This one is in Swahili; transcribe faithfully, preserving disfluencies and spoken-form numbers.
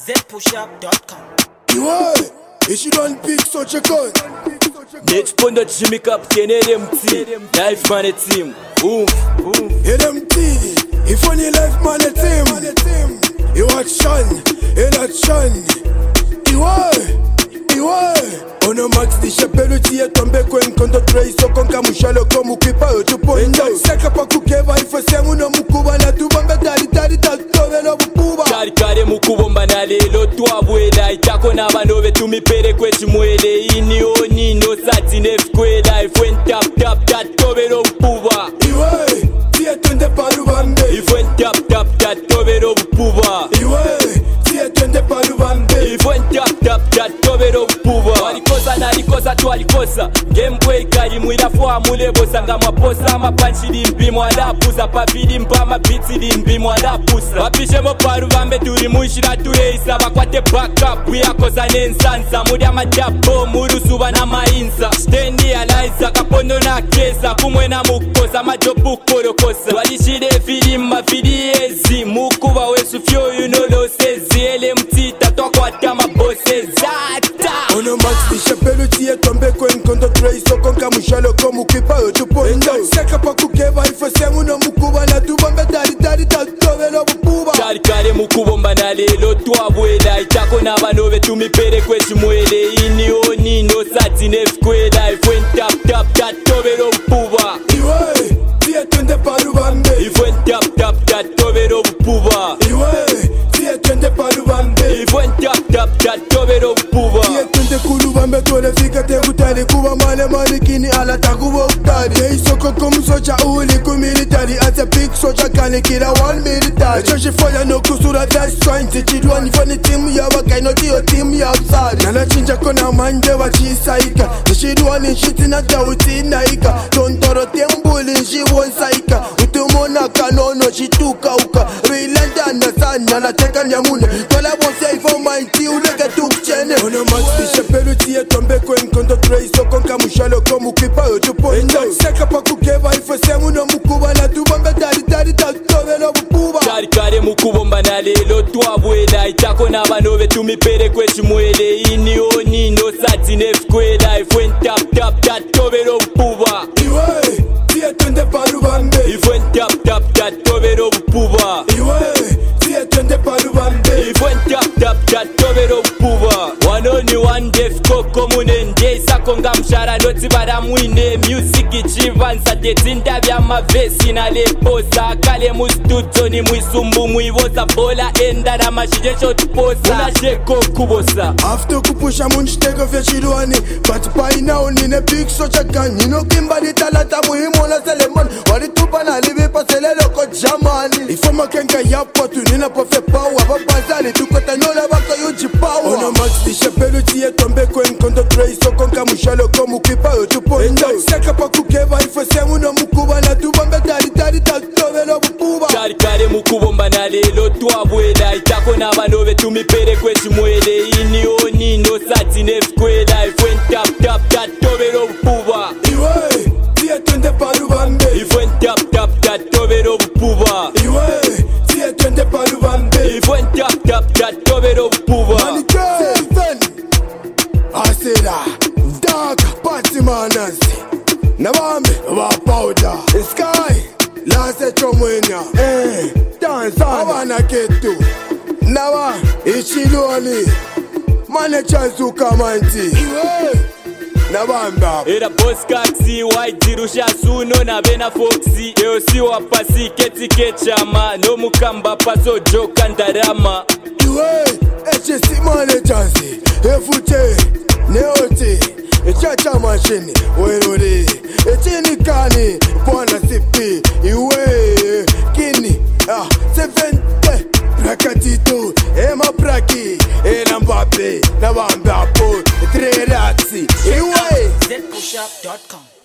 Z push up dot com. Iwe, ishi don't pick such a gun. Next point that Jimmy Captain L M T Life Man a team. Oof, oof. L M T, if only life man a team. You action, in action. Iwe, Iwe. Ono max di chapelle ti est tombé kwa nkondo traiso konka mushalo ko mukipa otupo ndo seka pa kukeva ifo semu no mukuba na tubamba tali tali tatobelo bupuba kari kare mukubomba na lelo twabwela itako na banove tumipere kwechi mwele ini oni no sati nefkwela ifwen tap tap tatobelo bupuba Iwe ti etonde palubambe ifwen tap tap tatobelo bupuba Iwe ti etonde palubambe ifwen tap tap tatobelo bupuba walikosa nalikosa twalikosa Gameboy kali mwila fwa mulebosa nga mwaposa mapanchi limbi mwalapusa pavili mpa mabiti limbi mwalapusa wapishe moparu vambe turi mushira tureisa bakwate backup wiyakosa nensansa muri amajabo murusuba na mainsa stendi alaiza kapondo na kesa kumwe na mukosa majobu korokosa walishire filimu mafiliezi mukuba wesu fyoyu nolosezi L M T tatwakwata mabose zata Ono max di chapelle ti est tombé kwa nkondo traiso konka mushalo ko mukipa otupo ndo seka pa kukeva ifo semu no mukuba na tubamba tali tali tatobelo bupuba kari kare mukubomba na lelo twabwela itako na banove tumipere kwechi mwele ini oni no sati nefkwela ifwen tap tap tatobelo bupuba Iwe ti etonde palubambe ifwen tap tap tatobelo bupuba Iwe ti etonde palubambe ifwen tap tap tatobelo bupuba ti etonde kulubambe tole fika te kutali kuba male malikini ala takubo utali Yei soko kum socha uli kumilitari ata big socha kani kila one military Choshi foya no kusura that's trying to chidwani fani timu ya wakai no tiyo timu ya usari Nala chinja kona manje wa chisaika Nishidwani nshiti na jauti naika Tontoro tembuli nshi wonsaika Utumona kanono shituka uka Rilanda na sana na teka nyamune Tola wonse ifo maiti uleke tukchene Ono max di chapelle ti est tombé kwa nkondo traiso konka mushalo ko mukipa otupo ndo seka pa kukeva ifo semu no mukuba na tubamba tali tali tatobelo bupuba kari kare mukubomba na lelo twabwela itako na banove tumipere kwechi mwele ini oni no sati nefkwela ifwen tap tap tatobelo bupuba Iwe ti etonde palubambe ifwen tap tap tatobelo bupuba Iwe ti etonde palubambe ifwen tap tap tatobelo bupuba wanoni one def koko munende sakonga mshara noti baramwine music ichivanza tetinda vya mavesi na leposa kale mustudio ni mwisumbu mwivoza bola enda na mashijesho tuposa unasheko kubosa After kupusha munchitego vya chilwani But by now nine big socha kan Nino kimba di talata muhimu na seleman Walitupa na libi pa selelo ko jamani Ifo makenga yapo tu nina po fe power Babazali tukota nyola bako yuji power Ono max di chapelle ti est tombé kwa nkondo traiso konka mushalo ko mukipa otupo ndo seka pa kukeva ifo semu no mukuba na tubamba tali tali tatobelo bupuba kari kare mukubomba na lelo twabwela itako na banove tumipere kwechi mwele ini oni no sati nefkwela ifwen tap tap tatobelo bupuba Iwe ti etonde palubambe ifwen tap tap tatobelo bupuba Iwe ti etonde palubambe ifwen tap tap tatobelo bupuba Seven Asera Dark Party Manners Nabambe Ba powder Sky Lase chomwenya Eh Dance Abana ketu Nawa Ichiloni Mane chansu kamanti Iwe Nabamba era boss kaxi waijirusha suno na bena foxi eo si wapasi keti kechama no mukamba paso joka ndarama Iwe Eche si mane chansi Efute Neote Echacha machine Werore Echini kani Pwana sipi Iwe Kini Ah Sevente Prakatito Ema praki Ela mbape Nabamba po Tre razzi Iwe Z push up dot com.